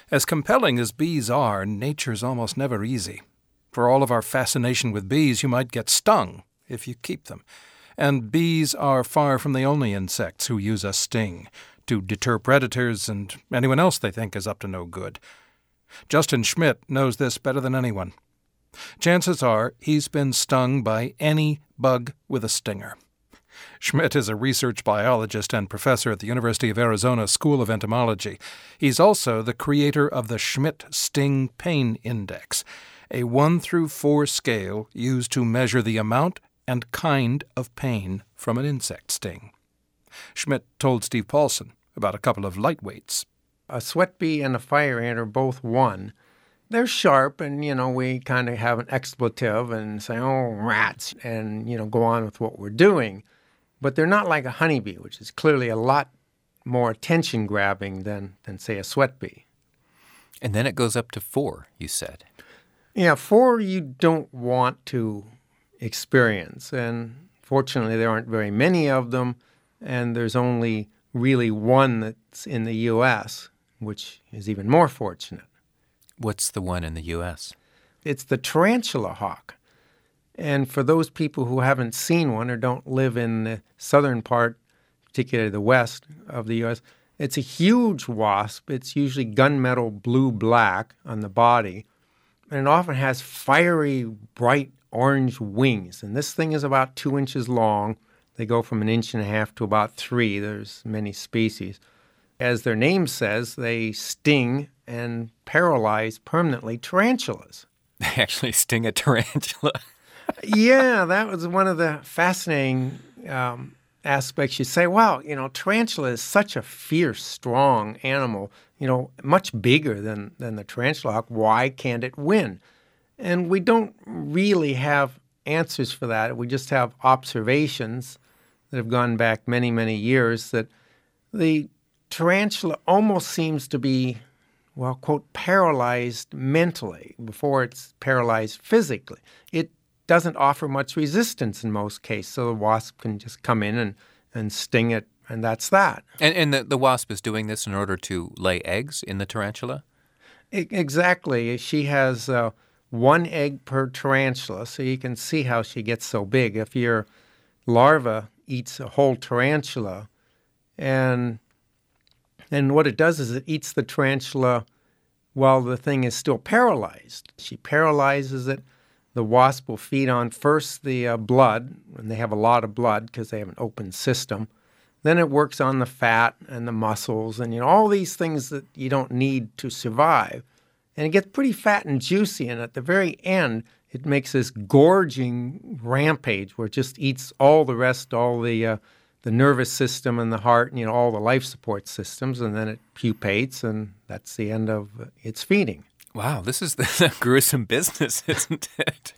As compelling as bees are, nature's almost never easy. For all of our fascination with bees, you might get stung if you keep them. And bees are far from the only insects who use a sting to deter predators and anyone else they think is up to no good. Justin Schmidt knows this better than anyone. Chances are he's been stung by any bug with a stinger. Schmidt is a research biologist and professor at the University of Arizona School of Entomology. He's also the creator of the Schmidt Sting Pain Index, a 1 through 4 scale used to measure the amount and kind of pain from an insect sting. Schmidt told Steve Paulson about a couple of lightweights. A sweat bee and a fire ant are both 1. They're sharp, and, we kind of have an expletive and say, oh, rats, and, go on with what we're doing. But they're not like a honeybee, which is clearly a lot more attention-grabbing than say, a sweat bee. And then it goes up to 4, you said. Yeah, 4 you don't want to experience. And fortunately, there aren't very many of them, and there's only really 1 that's in the U.S., which is even more fortunate. What's the one in the U.S.? It's the tarantula hawk. And for those people who haven't seen one or don't live in the southern part, particularly the west of the U.S., it's a huge wasp. It's usually gunmetal blue-black on the body, and it often has fiery, bright orange wings. And this thing is about 2 inches long. They go from 1.5 inches to about 3. There's many species. As their name says, they sting and paralyze permanently tarantulas. They actually sting a tarantula. Yeah, that was one of the fascinating aspects. You say, wow, tarantula is such a fierce, strong animal, much bigger than the tarantula hawk. Why can't it win? And we don't really have answers for that. We just have observations that have gone back many, many years that the tarantula almost seems to be, well, quote, paralyzed mentally before it's paralyzed physically. It doesn't offer much resistance in most cases, so the wasp can just come in and sting it, and that's that. And the wasp is doing this in order to lay eggs in the tarantula? Exactly. She has 1 egg per tarantula, so you can see how she gets so big. If your larva eats a whole tarantula, and what it does is it eats the tarantula while the thing is still paralyzed. She paralyzes it. The wasp will feed on first the blood, and they have a lot of blood because they have an open system. Then it works on the fat and the muscles and all these things that you don't need to survive. And it gets pretty fat and juicy, and at the very end, it makes this gorging rampage where it just eats all the rest, all the nervous system and the heart, and all the life support systems, and then it pupates, and that's the end of its feeding. Wow, this is the gruesome business, isn't it?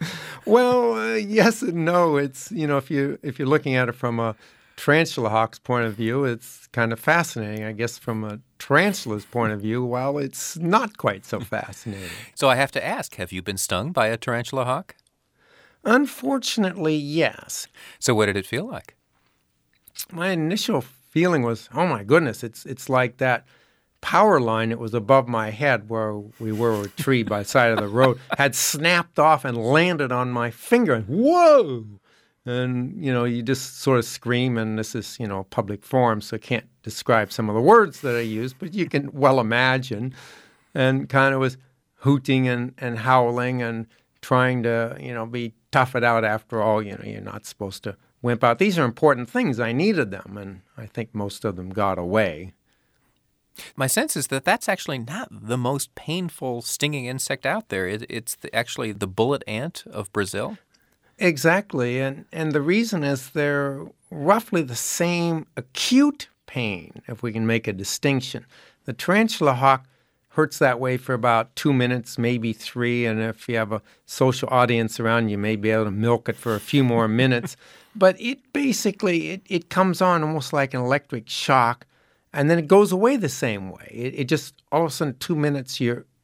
Well, yes and no. It's if you're looking at it from a tarantula hawk's point of view, it's kind of fascinating. I guess from a tarantula's point of view, well, it's not quite so fascinating. So I have to ask, have you been stung by a tarantula hawk? Unfortunately, yes. So what did it feel like? My initial feeling was, oh my goodness, it's like that power line that was above my head where we were a tree by the side of the road had snapped off and landed on my finger. And whoa! And, you just sort of scream, and this is, a public forum, so I can't describe some of the words that I use, but you can well imagine. And kind of was hooting and howling and trying to, be tough it out after all. You're not supposed to wimp out. These are important things. I needed them, and I think most of them got away. My sense is that that's actually not the most painful stinging insect out there. It's actually the bullet ant of Brazil. Exactly, and the reason is they're roughly the same acute pain, if we can make a distinction. The tarantula hawk hurts that way for about 2 minutes, maybe 3, and if you have a social audience around, you may be able to milk it for a few more minutes. But it basically, it comes on almost like an electric shock, and then it goes away the same way. It just, all of a sudden, 2 minutes,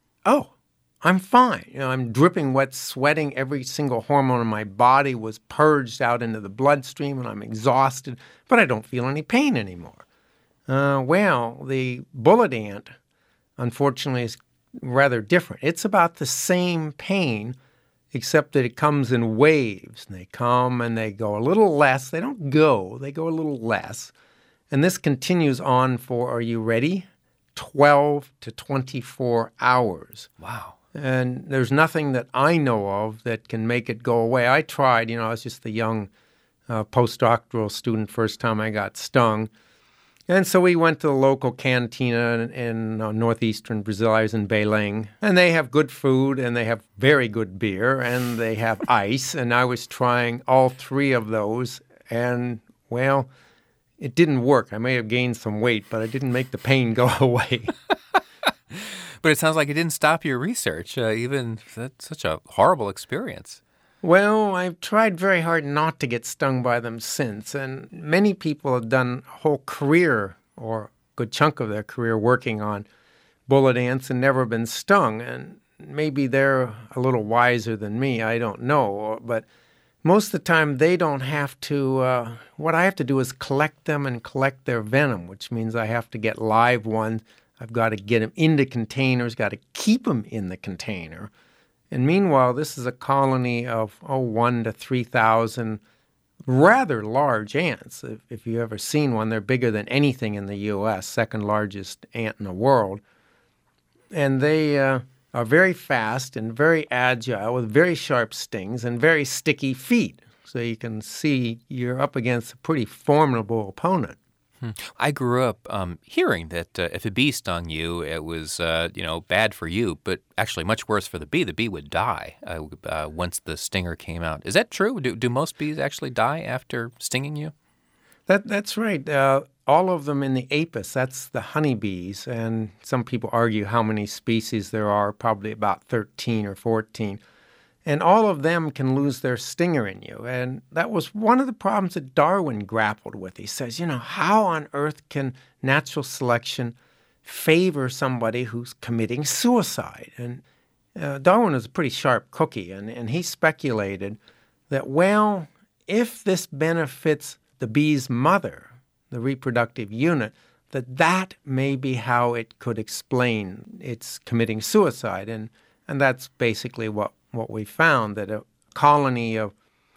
I'm fine. I'm dripping wet, sweating. Every single hormone in my body was purged out into the bloodstream, and I'm exhausted, but I don't feel any pain anymore. Well, the bullet ant, unfortunately, is rather different. It's about the same pain, except that it comes in waves. And they come and they go a little less. They don't go, they go a little less. And this continues on for, are you ready? 12 to 24 hours. Wow. And there's nothing that I know of that can make it go away. I tried, I was just a young postdoctoral student first time I got stung. And so we went to the local cantina in northeastern Brazil. I was in Belém. And they have good food, and they have very good beer, and they have ice. And I was trying all three of those. And, well, it didn't work. I may have gained some weight, but I didn't make the pain go away. But it sounds like it didn't stop your research, even that's such a horrible experience. Well, I've tried very hard not to get stung by them since, and many people have done a whole career or a good chunk of their career working on bullet ants and never been stung, and maybe they're a little wiser than me, I don't know, but most of the time they don't have to, what I have to do is collect them and collect their venom, which means I have to get live ones. I've got to get them into containers, got to keep them in the container. And meanwhile, this is a colony of, 1 to 3,000 rather large ants. If you've ever seen one, they're bigger than anything in the U.S., second largest ant in the world. And they are very fast and very agile with very sharp stings and very sticky feet. So you can see you're up against a pretty formidable opponent. I grew up hearing that if a bee stung you, it was, bad for you, but actually much worse for the bee. The bee would die once the stinger came out. Is that true? Do most bees actually die after stinging you? That's right. All of them in the apis, that's the honeybees, and some people argue how many species there are, probably about 13 or 14. And all of them can lose their stinger in you. And that was one of the problems that Darwin grappled with. He says, how on earth can natural selection favor somebody who's committing suicide? And Darwin was a pretty sharp cookie, and he speculated that, well, if this benefits the bee's mother, the reproductive unit, that may be how it could explain its committing suicide. And that's basically what we found, that a colony of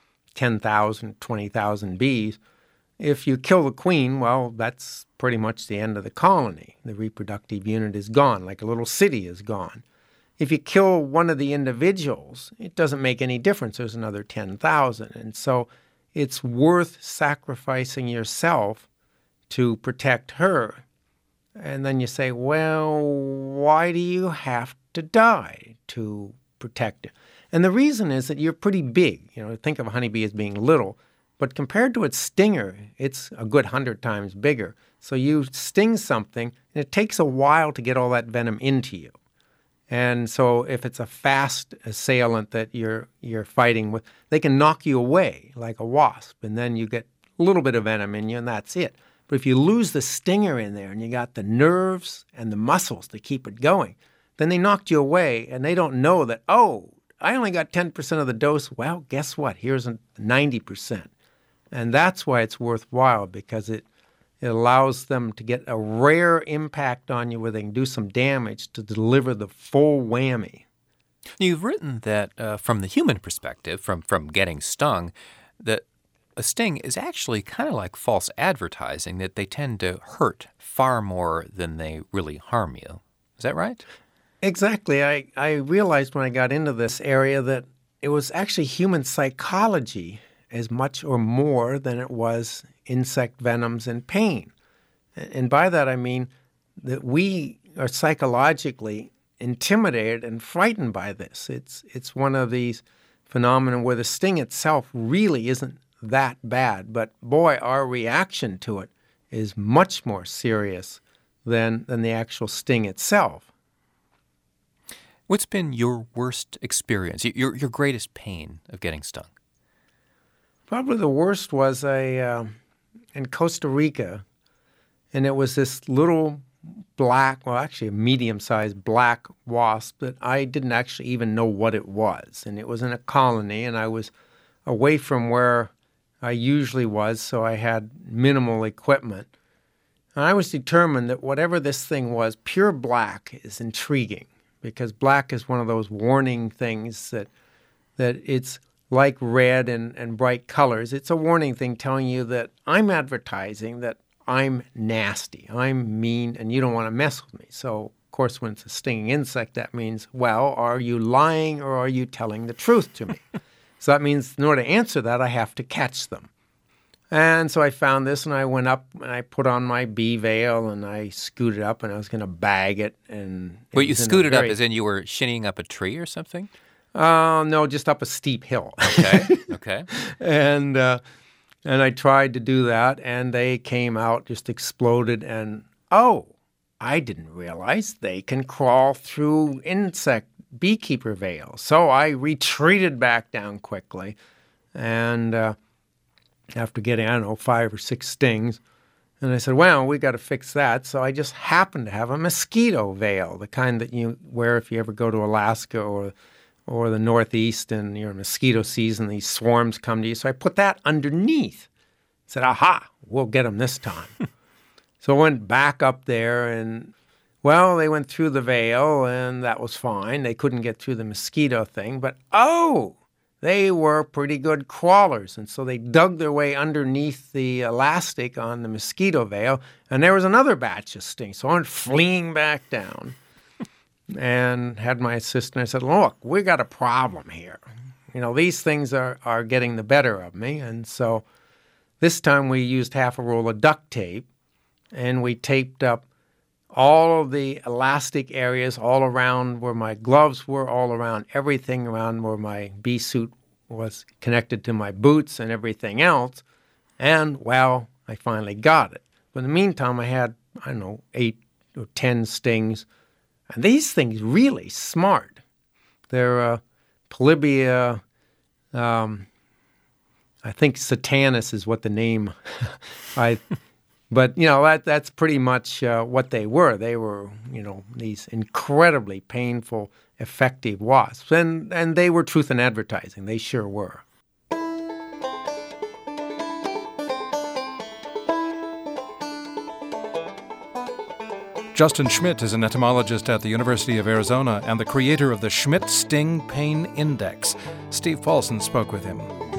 10,000, 20,000 bees, if you kill the queen, well, that's pretty much the end of the colony. The reproductive unit is gone, like a little city is gone. If you kill one of the individuals, it doesn't make any difference. There's another 10,000. And so it's worth sacrificing yourself to protect her. And then you say, well, why do you have to die to protect it? And the reason is that you're pretty big. Think of a honeybee as being little, but compared to its stinger, it's a good 100 times bigger. So you sting something, and it takes a while to get all that venom into you. And so if it's a fast assailant that you're fighting with, they can knock you away like a wasp, and then you get a little bit of venom in you, and that's it. But if you lose the stinger in there, and you got the nerves and the muscles to keep it going, then they knocked you away, and they don't know that, I only got 10% of the dose. Well, guess what? Here's 90%. And that's why it's worthwhile, because it allows them to get a rare impact on you where they can do some damage to deliver the full whammy. You've written that from the human perspective, from getting stung, that a sting is actually kind of like false advertising, that they tend to hurt far more than they really harm you. Is that right? Exactly. I realized when I got into this area that it was actually human psychology as much or more than it was insect venoms and pain. And by that I mean that we are psychologically intimidated and frightened by this. It's one of these phenomena where the sting itself really isn't that bad, but boy, our reaction to it is much more serious than the actual sting itself. What's been your worst experience, your greatest pain of getting stung? Probably the worst was in Costa Rica, and it was this little black, well, actually a medium-sized black wasp that I didn't actually even know what it was. And it was in a colony, and I was away from where I usually was, so I had minimal equipment. And I was determined that whatever this thing was, pure black is intriguing, because black is one of those warning things that it's like red and bright colors. It's a warning thing telling you that I'm advertising that I'm nasty, I'm mean, and you don't want to mess with me. So, of course, when it's a stinging insect, that means, well, are you lying or are you telling the truth to me? So that means in order to answer that, I have to catch them. And so I found this, and I went up, and I put on my bee veil, and I scooted up, and I was going to bag it. And Wait, you scooted up as in you were shinnying up a tree or something? No, just up a steep hill. Okay. And I tried to do that, and they came out, just exploded, and I didn't realize they can crawl through insect beekeeper veil. So I retreated back down quickly, and after getting, 5 or 6 stings. And I said, well, we got to fix that. So I just happened to have a mosquito veil, the kind that you wear if you ever go to Alaska or the Northeast and you're in mosquito season, these swarms come to you. So I put that underneath. I said, aha, we'll get them this time. So I went back up there, and, well, they went through the veil, and that was fine. They couldn't get through the mosquito thing, but, they were pretty good crawlers, and so they dug their way underneath the elastic on the mosquito veil, and there was another batch of stings. So I went fleeing back down and had my assistant. I said, look, we got a problem here. These things are getting the better of me. And so this time we used half a roll of duct tape, and we taped up all of the elastic areas all around where my gloves were, all around everything around where my bee suit was connected to my boots and everything else. And, well, I finally got it. But in the meantime, I had, 8 or 10 stings. And these things really smart. They're Polybia, I think Satanus is what the name But, that's pretty much what they were. They were, these incredibly painful, effective wasps. And they were truth in advertising. They sure were. Justin Schmidt is an entomologist at the University of Arizona and the creator of the Schmidt Sting Pain Index. Steve Paulson spoke with him.